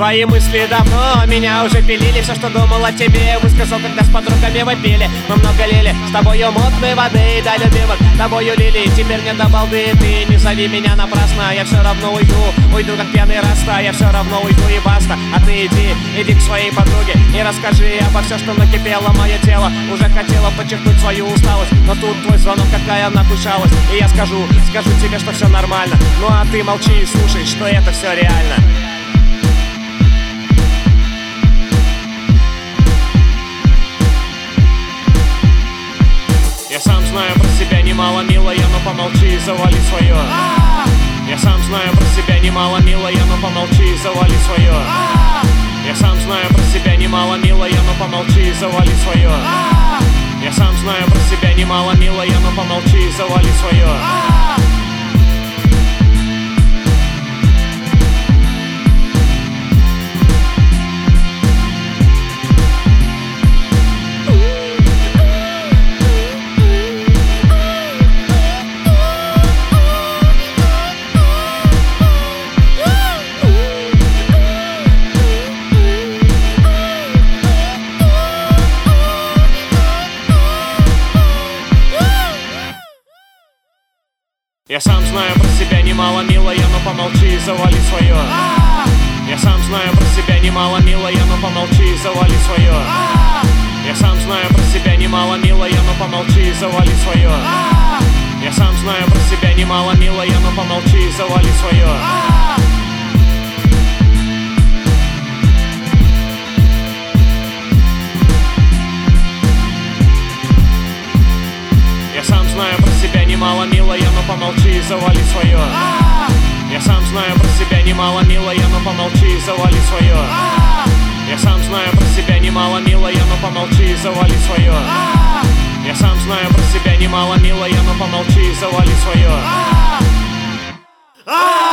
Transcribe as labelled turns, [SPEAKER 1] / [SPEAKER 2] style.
[SPEAKER 1] Твои мысли давно меня уже пилили. Все, что думал о тебе, высказал, когда с подругами выпили. Мы много лили, с тобою мутной воды до любимых, тобою лили, теперь не до балды. Ты не зови меня напрасно, я все равно уйду как пьяный раста. Я все равно уйду и баста. А ты иди к своей подруге и расскажи обо всем, что накипело мое тело. Уже хотела подчеркнуть свою усталость, но тут твой звонок, какая накушалась. И я скажу тебе, что все нормально. Ну а ты молчи и слушай, что это все реально. Я сам знаю про себя немало, милая, но помолчи и завали свое. Я сам знаю про себя немало, милая, но помолчи и завали свое. Я сам знаю про себя немало, милая, но помолчи и завали свое. Я сам знаю про себя немало, милая, но помолчи и завали свое. Я сам знаю про себя немало, милая, но помолчи и завали свое. Я сам знаю про себя немало, милая, но помолчи и завали свое. Я сам знаю про себя немало, милая, но помолчи и завали свое. Я сам знаю про себя немало, милая, но помолчи и завали свое. Я сам знаю про себя немало, милая, но помолчи и завали свое. Я сам знаю про себя немало, милая, но помолчи и завали свое. Я сам знаю про себя немало, милая, но помолчи и завали свое. Я сам знаю про себя немало, милая, но помолчи и завали свое.